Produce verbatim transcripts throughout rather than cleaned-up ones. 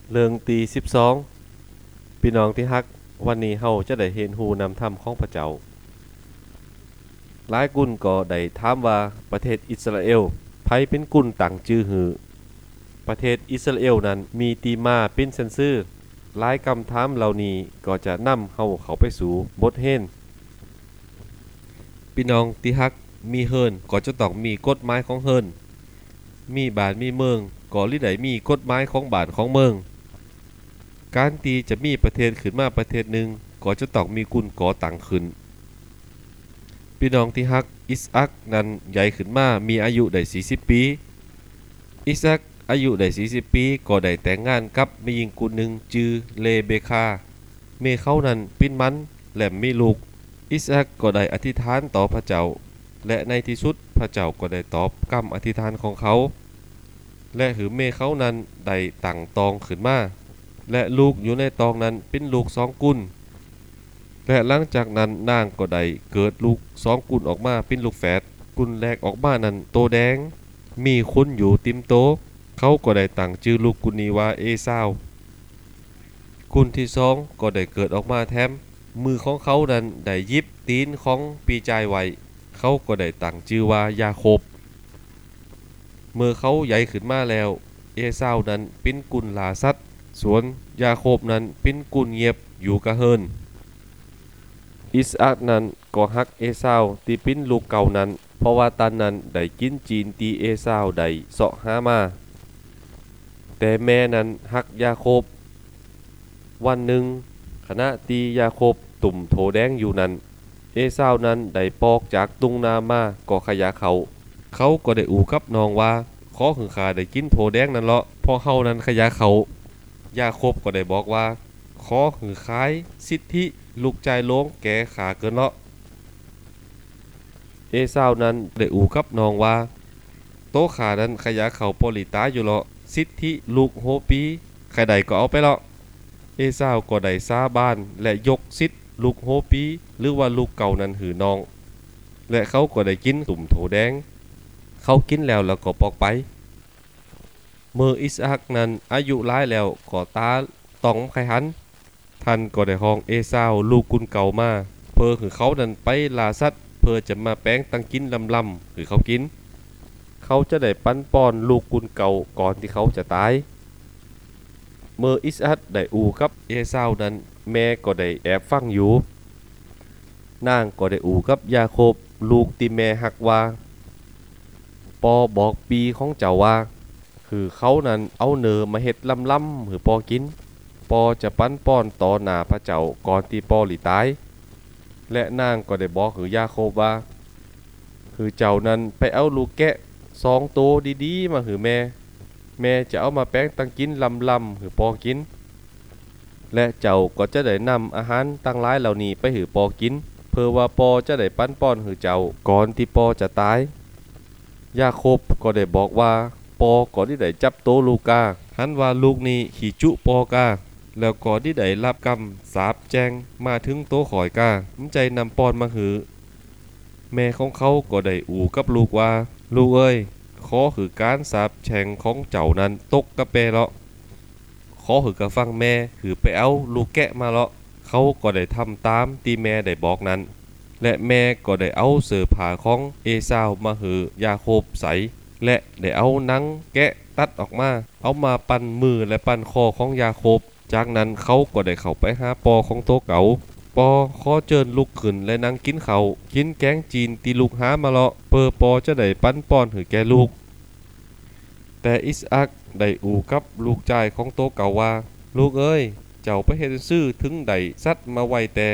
เรื่องที่สิบสองพี่น้องที่ฮักวันนี้เฮาจะได้เห็นฮูนำธรรมของพระเจ้าหลายกุนก็ได้ถามว่าประเทศอิสราเอลไผเป็นกุนตั้งชื่อหือประเทศอิสราเอลนั้นมีตีมาเป็นเซนซื่อหลายคำถามเหล่านี้ก็จะนำเฮาเข้าไปสู่บทเรียนพี่น้องที่ฮักมีเฮิรนก็จะต้องมีกฎหมายของเฮิรนมีบ้านมีเมืองก็ลิได้มีกฎหมายของบ้านของเมืองการที่จะมีประเทศขึ้นมาประเทศหนึ่งก็จะต้องมีกุนก่อตั้งขึ้นพี่น้องที่ฮักอิสอัคนั้นใหญ่ขึ้นมามีอายุได้สี่สิบปีอิสอัคอายุได้สี่สิบปีก็ได้แต่งงานกับแม่หญิงกุนหนึ่งชื่อเลเบคาเมเขานั้นปิ้นมันและมีลูกอิสอัคก็ได้อธิษฐานต่อพระเจ้าและในที่สุดพระเจ้าก็ได้ตอบคำอธิษฐานของเขาและหือเมเขานั้นได้ตั้งตองขึ้นมาและลูกอยู่ในตองนั้นเป็นลูกสองกุนและหลังจากนั้นนางก็ได้เกิดลูกสองกุนออกมาเป็นลูกแฝดกุนแรกออกมานั้นโตแดงมีคุณอยู่ติมโตเขาก็ได้ตั้งชื่อลูกกุนนี้ว่าเอซาวกุนที่สองก็ได้เกิดออกมาแถมมือของเขานั้นได้ยิบตีนของปีจายไว้เขาก็ได้ตั้งชื่อว่ายาโคบเมื่อเขาใหญ่ขึ้นมาแล้วเอซาวนั้นเป็นกุนลาสัตส่วนยาโคบนั้นเป็นกุนเงียบอยู่กะเฮิรนอิสอัคนั้นก็ฮักเอซาวที่เป็นลูกเก่านั้นเพราะว่าตอนนั้นได้กินจีนที่เอซาวได้เสาะหามาแต่แม่นั้นฮักยาโคบวันหนึ่งขณะที่ยาโคบตุ่มโถแดงอยู่นั้นเอซาวนั้นได้ปอกจากตุงนามาก็ขยะเขาเขาก็ได้อู่กับน้องว่าขอหึงขาได้กินโถแดงนั่นเลาะพอเฮานั้นขยะเขายาโคบก็ได้บอกว่าขอหือคายสิทธิลูกใจโล้งแก่ขาเกินเลาะเอซาวนั้นได้อู่กับน้องว่าโตขานั้นขยะเขาปลิตาอยู่เลาะสิทธิลูกโฮปีใครใดก็เอาไปเลาะเอซาวก็ได้ซาบ้านและยกสิทธิลูกโฮปีหรือว่าลูกเก่านั้นหือน้องและเขาก็ได้กินตุ่มโถแดงเขากินแล้วแล้วก็ปอกไปเมื่ออิสอัคนั้นอายุหลายแล้วก็ตาต้องไขหันท่านก็ได้ห้องเอซาวลูกกุนเก่ามาเพื่อคือเขานั้นไปล่าสัตว์เพื่อจะมาแป้งตั้งกินลำลำคือเขากินเขาจะได้ปั้นป้อนลูกกุนเก่าก่อนที่เขาจะตายเมื่ออิสอัคได้อู่กับเอซาวนั้นแม่ก็ได้แอบฟังอยู่นางก็ได้อู่กับยาโคบลูกที่แม่หักว่าปอบอกปีของเจ้าว่าคือเขานั้นเอาเนื้อมาเฮ็ดลำๆหือปอกินปอจะปั้นป้อนต่อหน้าพระเจ้าก่อนที่ปอหลีตายและนางก็ได้บอกหือยาโคบว่าคือเจ้านั้นไปเอาลูกแกะสองโตดีๆมาหือแม่แม่จะเอามาแป้งตั้งกินลำๆหือปอกินและเจ้าก็จะได้นำอาหารตั้งหลายเหล่านี้ไปหือปอกินเพื่อว่าปอจะได้ปั้นป้อนหือเจ้าก่อนที่ปอจะตายยาโคบก็ได้บอกว่าปอก่อนที่ได้จับโตลูกาหันว่าลูกนี้ขี่จุปอกาแล้วก่อนที่ได้รับกรรมสาปแจงมาถึงโตข่อยกามันใจนำปอนมาหือแม่ของเขาก็ได้อู่กับลูกว่าลูกเอ้ยขอหือการสาปแช่งของเจ้านั้นตกกระเปเลาะขอหือกระฟังแม่หือไปเอาลูกแกะมาเลาะเขาก็ได้ทำตามที่แม่ได้บอกนั้นและแม่ก็ได้เอาเสื้อผ้าของเอซาวมาหือยาโคบใส่และได้เอาหนังแกะตัดออกมาเอามาปั่นมือและปั่นคอของยาโคบจากนั้นเขาก็ได้เข้าไปหาปอของโตเก๋าปอขอเจิญลุกขึ้นและนั่งกินเขากินแกงจีนที่ลูกหามาเลาะเปอปอจะได้ปั้นป้อนหือแก่ลูกแต่อิสอัคได้อู่กับลูกชายของโตเก๋าว่าลูกเอ้ยเจ้าไปเฮ็ดซื่อถึงได้สัตว์มาไว้แต่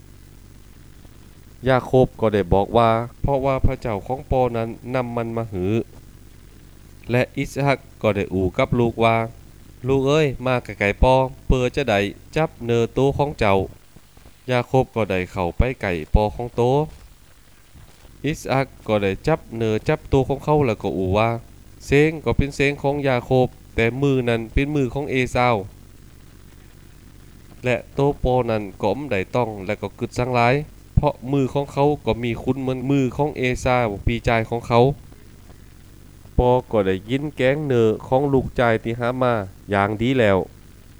ยาโคบก็ได้บอกว่าเพราะว่าพระเจ้าของปอนั้นนำมันมาหือและอิสอัคก็ได้อู่กับลูกว่าลูกเอ้ยมาไกลๆปอเพื่อจะได้จับเนื้อโตของเจ้ายาโคบก็ได้เข้าไปไก่ปอของโตอิสอัคก็ได้จับเนื้อจับโตของเขาแล้วก็อู่ว่าเสียงก็เป็นเสียงของยาโคบแต่มือนั้นเป็นมือของเอซาวและโตปอนั้นก็ไม่ได้ต้องและก็กึดสังหลายเพราะมือของเขาก็มีคุณเหมือนมือของเอซาวปีจายของเขาปอก็ได้ยินแกงเนื้อของลูกชายที่หามาอย่างดีแล้ว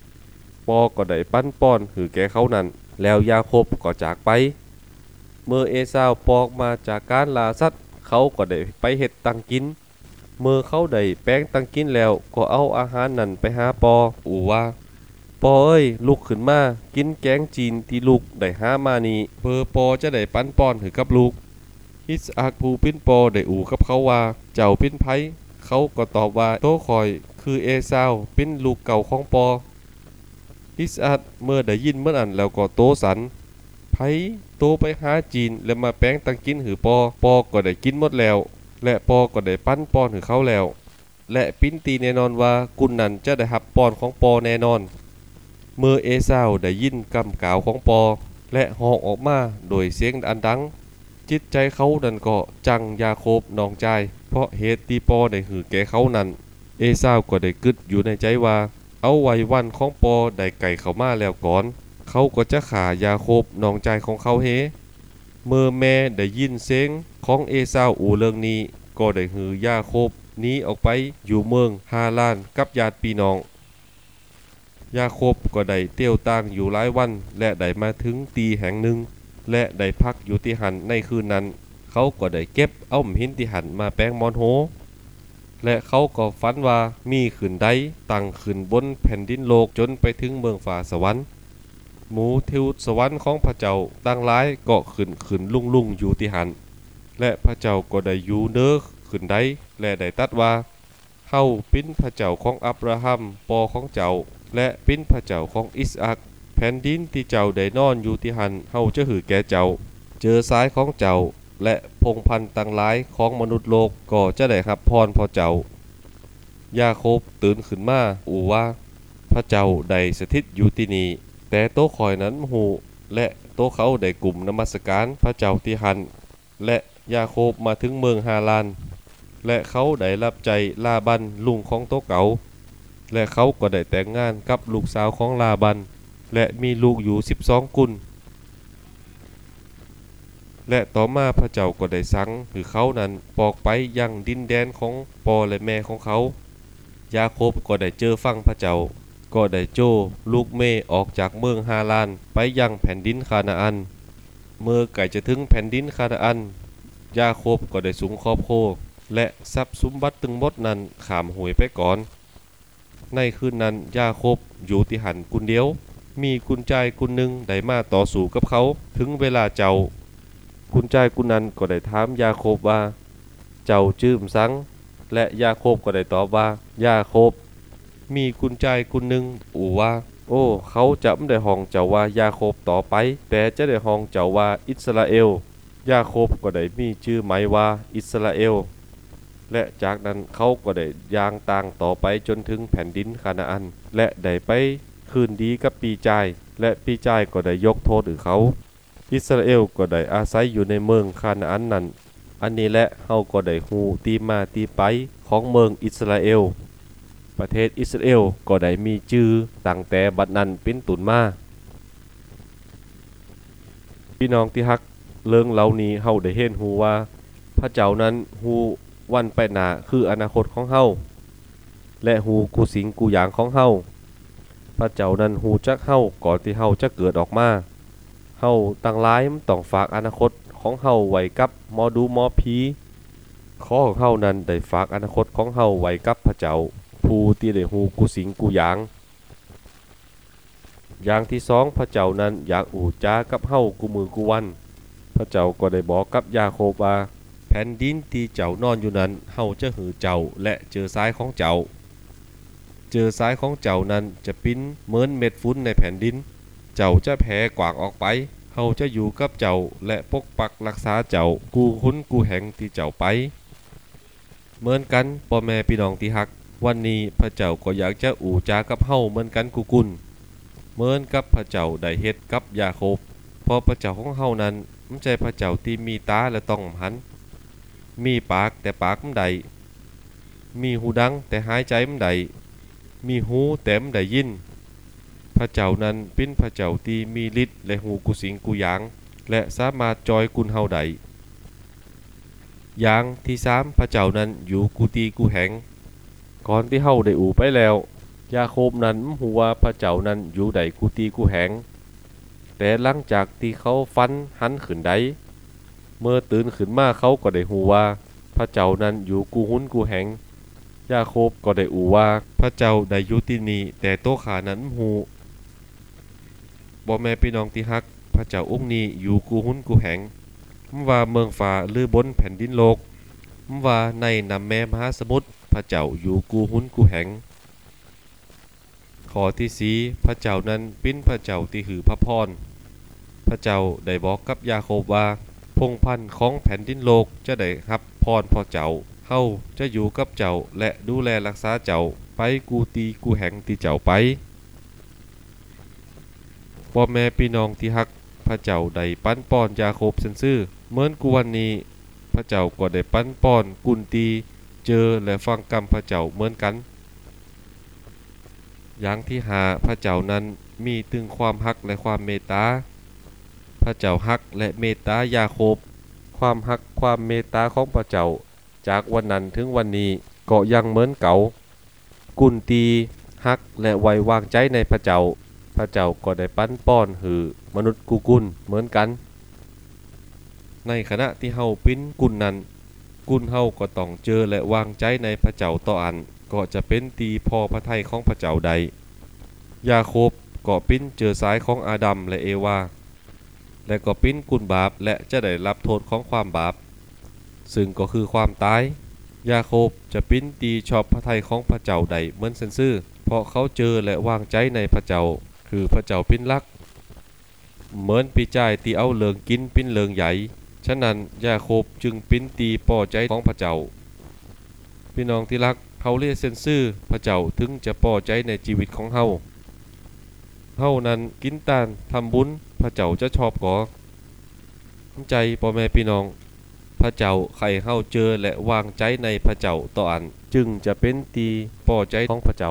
ปอก็ได้ปั้นป้อนหือแก่เขานั้นแล้วยาโคบก็จากไปเมื่อเอซาวปอกมาจากการล่าสัตว์เขาก็ได้ไปเฮ็ดตังกินเมื่อเขาได้แป้งตังกินแล้วก็เอาอาหารนั้นไปหาปออูว่าปอเอ้ยลุกขึ้นมากินแกงจีนที่ลูกได้หามานี่เพื่อปอจะได้ปั้นป้อนหือกับลูกอิสอักผู้ปิ้นปอได้อูกับเขาว่าเจ้าปิ้นไผเขาก็ตอบว่าโตคอยคือเอซาวปิ้นลูกเก่าของปออิสอักเมื่อได้ยินเมื่อนั้นแล้วก็โตสันไผโตไปหาจีนแล้วมาแป้งตังกินหือปอปอก็ได้กินหมดแล้วและปอก็ได้ปั้นป้อนหือเขาแล้วและปิ้นตีแน่นอนว่ากุนนั้นจะได้รับป้อนของปอแน่นอนเมื่อเอซาวได้ยินกำกล่าวของปอและหอกออกมาโดยเสียงอันดังจิตใจเขานั่นก็จังยาโคบน้องใจเพราะเหตุที่ปอได้หือแก่เขานั้นเอซาวก็ได้กึดอยู่ในใจว่าเอาไว้วันของปอได้ไก่เข้ามาแล้วก่อนเขาก็จะขายาโคบน้องใจของเขาเฮเมื่อแม่ได้ยินเสียงของเอซาวอูเรื่องนี้ก็ได้หือยาโคบหนีออกไปอยู่เมืองฮาลานกับญาติพี่น้องยาโคบก็ได้เตี้ยวต่างอยู่หลายวันและได้มาถึงตีแห่งหนึ่งและได้พักอยู่ที่หันในคืนนั้นเขาก็ได้เก็บเอาหมหินที่หันมาแป้งมอนโฮและเขาก็ฝันว่ามีขึ้นใดตั้งขึ้นบนแผ่นดินโลกจนไปถึงเมืองฟ้าสวรรค์หมูทิวสวรรค์ของพระเจ้าตั้งหลายก็ขึ้นขึ้นลุ่งลุ่งอยู่ที่หันและพระเจ้าก็ได้อยู่เน้อขึ้นใดและได้ตัดว่าเฮาเป็นพระเจ้าของอับราฮัมปอของเจ้าและเป็นพระเจ้าของอิสอักแผ่นดินที่เจ้าได้นอนอยู่ที่หันเฮาจะหือแก่เจ้าเจอซ้ายของเจ้าและพงพันธุ์ต่างหลายของมนุษย์โลกก็จะได้รับพรพอเจ้ายาโคบตื่นขึ้นมาอูว่าพระเจ้าได้สถิตอยู่ที่นี่แต่โตคอยนั้นหูและโตเขาได้กลุ่มนมัสการพระเจ้าที่หันและยาโคบมาถึงเมืองฮาลานและเขาได้รับใจลาบันลุงของโตเก่าและเขาก็ได้แต่งงานกับลูกสาวของลาบันและมีลูกอยู่สิบสองกุลและต่อมาพระเจ้าก็ได้สั่งให้เขานั้นปอกไปยังดินแดนของปอและแม่ของเขายาโคบก็ได้เจอฟังพระเจ้าก็ได้โจ้ลูกเมออกจากเมืองฮาลานไปยังแผ่นดินคานาอันเมื่อใกล้จะถึงแผ่นดินคานาอันยาโคบก็ได้สูงครอบโคและทรัพย์สมบัติตึงหมดนั้นขามหวยไปก่อนในคืนนั้นยาโคบอยู่ที่หันกุนเดียวมีกุญใจกุนหนึ่งได้มาต่อสู้กับเขาถึงเวลาเจ้ากุญใจกุนนั้นก็ได้ถามยาโคบว่าเจ้าจื้มสังและยาโคบก็ได้ตอบว่ายาโคบมีกุญใจกุนหนึ่งอูว่าโอ้เขาจะไม่ได้ห้องเจ้าว่ายาโคบต่อไปแต่จะได้ห้องเจ้าว่าอิสราเอลยาโคบก็ได้มีชื่อหมายว่าอิสราเอลและจากนั้นเขาก็ได้ย่างต่างต่อไปจนถึงแผ่นดินคานาอันและได้ไปคืนดีกับปีจายและปีจายก็ได้ยกโทษถือเขาอิสราเอลก็ได้อาศัยอยู่ในเมืองคานาอันนั้นอันนี้แหละเฮาก็ได้ฮู้ตีมาตีไปของเมืองอิสราเอลประเทศอิสราเอลก็ได้มีชื่อตั้งแต่บัดนั้นเป็นต้นมาพี่น้องที่ฮักเรื่องเหล่านี้เฮาได้เห็นฮู้ว่าพระเจ้านั้นฮู้วันไปหน้าคืออนาคตของเฮาและฮู้กูสิงกูหยางของเฮาพระเจ้านั้นฮู้จักเฮาก่อนที่เฮาจะเกิดออกมาเฮาตั้งหลายมันต้องฝากอนาคตของเฮาไว้กับหมอดูหมอผีขอของเฮานั้นได้ฝากอนาคตของเฮาไว้กับพระเจ้าผู้ที่ได้ฮู้กูสิงกูหยางอย่างที่สองพระเจ้านั้นอยากอู่จากับเฮากูมือกูวันพระเจ้าก็ได้บอกกับยาโคบว่าแผ่นดินที่เจ้านอนอยู่นั้นเฮาจะหือเจ้าและเจอซ้ายของเจ้าเจอซ้ายของเจ้านั้นจะปิ้นเหมือนเม็ดฝุ่นในแผ่นดินเจ้าจะแผ่กว้างออกไปเฮาจะอยู่กับเจ้าและปกปักรักษาเจ้ากูคุ้นกูแห่งที่เจ้าไปเหมือนกันพ่อแม่พี่น้องที่ฮักวันนี้พระเจ้าก็อยากจะอู่จากับเฮาเหมือนกันกูกุนเหมือนกับพระเจ้าได้เฮ็ดกับยาโคบเพราะพระเจ้าของเฮานั้นไม่ใช่พระเจ้าที่มีตาและต้องหันมีปากแต่ปากมันใดมีหูดังแต่หายใจมันใดมีหูแต่มันได้ยินพระเจ้านั้นเป็นพระเจ้าที่มีฤทธิ์และหูกุสิงกุหยางและสามารถจอยกุนเฮาได้อย่างที่สามพระเจ้านั้นอยู่กูตีกูแหงก่อนที่เฮาได้อู่ไปแล้วยาโคบนั้นฮู้ว่าพระเจ้านั้นอยู่ใดกูตีกูแหงแต่หลังจากที่เขาฟันหันขึ้นได้เมื่อตื่นขึ้นมาเขาก็ได้ฮู้ว่าพระเจ้านั้นอยู่กูหุนกูแหงยาโคบก็ได้อูว่าพระเจ้าได้อยู่ที่นี่แต่โตขานั้นฮู้บ่แม่พี่น้องที่ฮักพระเจ้าองค์นี้อยู่กูหุนกูแหงว่าเมืองฟ้าหรือบนแผ่นดินโลกว่าในน้ำแม่มหาสมุทรพระเจ้าอยู่กูหุนกูแหงข้อที่สี่พระเจ้านั้นเป็นพระเจ้าที่หือพระพรพระเจ้าได้บอกกับยาโคบว่าพงพันธุ์ของแผ่นดินโลกจะได้รับพรพ่อเจ้าเฮาจะอยู่กับเจ้าและดูแลรักษาเจ้าไปกูตีกูแหงที่เจ้าไปพ่อแม่พี่น้องที่ฮักพระเจ้าได้ปั้นป้อนยาโคบซื่อๆเหมือนกูวันนี้พระเจ้าก็ได้ปั้นป้อนกุนตีเจอและฟังกรรมพระเจ้าเหมือนกันอย่างที่หาพระเจ้านั้นมีถึงความฮักและความเมตตาพระเจ้าฮักและเมตตายาโคบความฮักความเมตตาของพระเจ้าจากวันนั้นถึงวันนี้ก็ยังเหมือนเก่ากุนตีฮักและไว้วางใจในพระเจ้าพระเจ้าก็ได้ปั้นป้อนหือมนุษย์กูกุลเหมือนกันในขณะที่เฮาปิ้นกุลนั้นกุลเฮาก็ต้องเจอและวางใจในพระเจ้าต่ออันก็จะเป็นตีพอพระทัยของพระเจ้าใดยาโคบก็ปิ้นเจอสายของอาดัมและเอวาและก็ปิ้นกุลบาปและจะได้รับโทษของความบาปซึ่งก็คือความตายยาโคบจะปิ้นตีชอบพระทัยของพระเจ้าใดเหมือนซื่อเพราะเขาเจอและวางใจในพระเจ้าคือพระเจ้าปิ้นรักเหมือนปีจ่ายตีเอาเลิงกินปิ้นเลิงใหญ่ฉะนั้นยาโคบจึงปิ้นตีปอใจของพระเจ้าพี่น้องที่รักเฮาเรียกเซ็นซื่อพระเจ้าถึงจะปอใจในชีวิตของเฮาเฮานั้นกินตานทำบุญพระเจ้าจะชอบก่อใจพ่อแม่พี่น้องพระเจ้าใครเฮาเจอและวางใจในพระเจ้าต่ออันจึงจะเป็นตีปอใจของพระเจ้า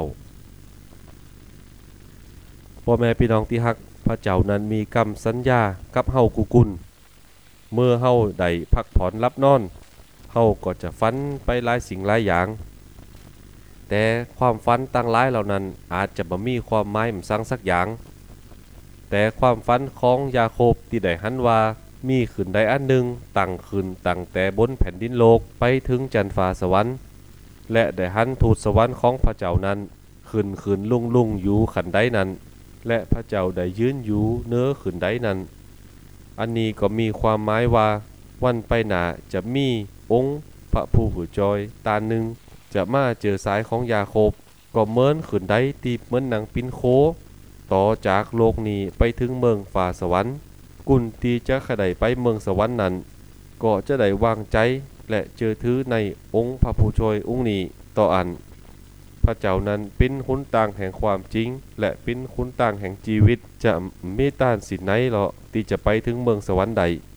พ่อแม่พี่น้องที่ฮักพระเจ้านั้นมีคำสัญญากับเฮากุกุลเมื่อเฮาได้พักผ่อนรับนอนเฮาก็จะฝันไปหลายสิ่งหลายอย่างแต่ความฝันต่างหลายเหล่านั้นอาจจะบ่มีความหมายมซังสักอย่างแต่ความฝันของยาโคบที่ได้หันว่ามีขึ้นใดอันหนึ่งตั้งขึ้นตั้งแต่บนแผ่นดินโลกไปถึงจันทร์ฟ้าสวรรค์และได้หันทูตสวรรค์ของพระเจ้านั้นขึ้นขึ้นลุ่งลุ่งอยู่ขันใดนั้นและพระเจ้าได้ยืนอยู่เนื้อขึ้นใดนั้นอันนี้ก็มีความหมายว่าวันไปหน้าจะมีองค์พระผู้ผู้จอยตาหนึ่งจะมาเจอสายของยาโคบก็เหมือนขึ้นใดตีเหมือนหนังปิ้นโคต่อจากโลกนี้ไปถึงเมืองฟ้าสวรรค์กุนตีจะขดายไปเมืองสวรรค์นั้นก็จะได้วางใจและเจอถือในองค์พระผู้ช่วยองค์นี้ต่ออันพระเจ้านั้นเป็นหุนต่างแห่งความจริงและเป็นหุนต่างแห่งชีวิตจะมีต้านสินไหนหรอที่จะไปถึงเมืองสวรรค์ใด